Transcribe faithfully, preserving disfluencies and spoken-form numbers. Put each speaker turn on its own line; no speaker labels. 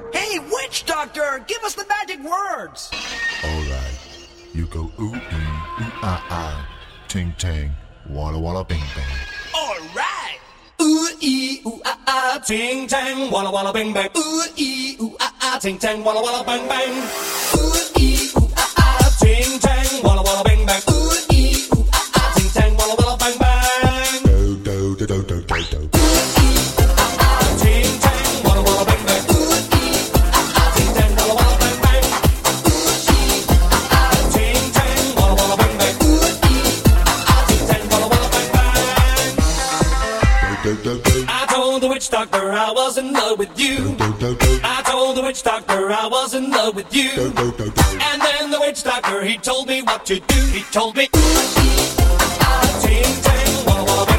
Hey, witch doctor, give us the magic words.
All right, you go ooh ee, ooh ah ah, ting tang, walla walla bing bang.
All right.
Ooh ee ooh ah ah, ting tang, walla walla bing bang. Ooh ee ooh ah ah, ting tang, walla walla bang bang. Ooh ee ooh ah ah, ting tang, walla walla bing bang. Ooh ee ooh ah ah, ting tang, walla walla bang bang.
Do do do do do do do.
I told the witch doctor I was in love with you. I told the witch doctor I was in love with you. And then the witch doctor, he told me what to do. He told me, ting tang, walla walla bang.